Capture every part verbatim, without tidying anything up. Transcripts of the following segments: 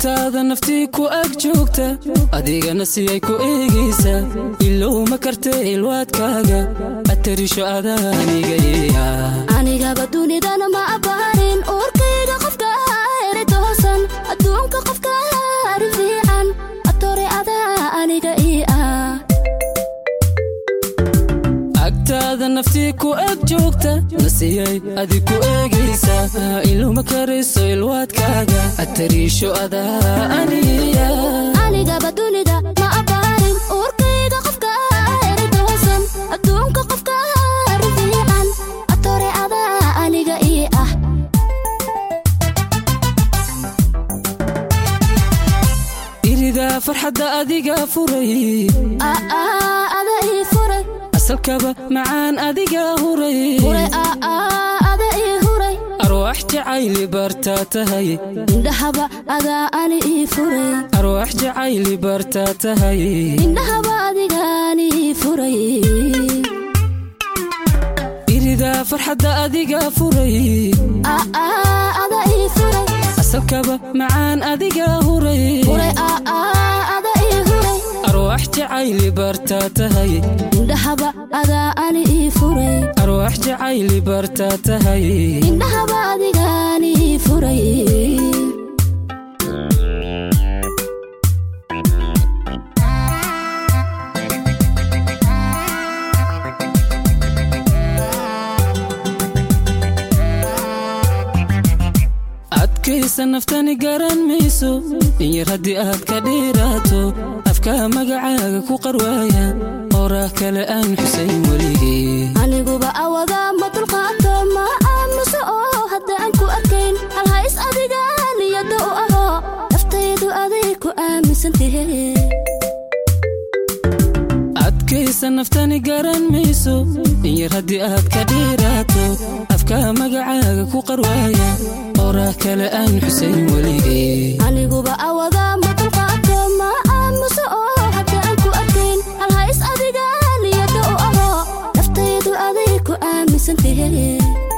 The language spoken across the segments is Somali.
agtaada naftii ku ag joogta adigana siyay ku eegaysa ilow ma kartay ilwaadkaaga atarisho adaaniga aniga badunidana ma abaarin urkayga qofka heeray toosan adduunka qofka rifiican atore adaa aniga agtaada naftii ku ag joogta nasiyay adi ku eegaysa ilow ma karayso ilwaadkaaga atarisho adaa aniga aniga badunida ma abaarin urkayga qofka heeray toosan adduunka qofka rifiican atore adaa aniga irida farxadda adiga furay aa ada ii furay asalkaba macaan adiga huray huray aa ada ii huray arwaax jacayli bartaa tahay indhahaba adaa ani ii furay arwaax jacayli bartaa tahay indhahaba adigaani ii furay irida farxadda adiga furay aa ada ii furay asalkaba macaan adiga huray huray aa ada ii huray arwaax jacayli bartaa tahay indhahaba adaa ani ii furay arwaax jacayli bartaa tahay indhahaba adigaani ii furay adkaysa naftani garan mayso in yar haddii aad ka dheeraato afkaa magacaaga ku qarwaaya oraa kale aan xusayn weligee aniguba awadaa ma dulqaato ma aamuso oo haddaan ku arkayn hal hays adiga niyadda u aho naftaydu aday ku aaminsantahe adkaysa naftani garan mayso in yar haddii aad ka dheeraato afkaa magacaaga ku qarwaaya oraa kale aan xusayn weligee aniguba awadaa ma dulqaato ma aamuso oo haddaan ku arkayn hal hays adiga niyadda u aho naftaydu aday ku aaminsantahe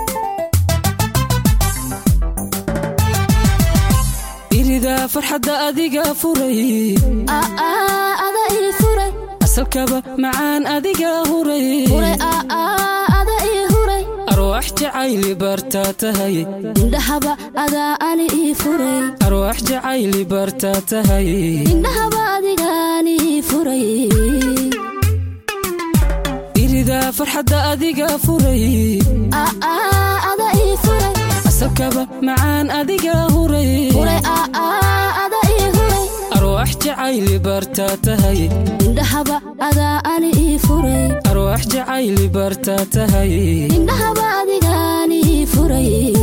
irida farxadda adiga furay aa ada ii furay asalkaba macaan adiga huray huray aa ada ii huray arwaax jacayli bartaa tahay indhahaba adaa ani ii furay arwaax jacayli bartaa tahay indhahaba adigaani ii furay irida farxadda adiga furay aa ada ii furay asalkaba macaan adiga huray huray aa ada ii huray arwaax jacayli bartaa tahay indhahaba adaa ani ii furay arwaax jacayli bartaa tahay indhahaba adigaani ii furay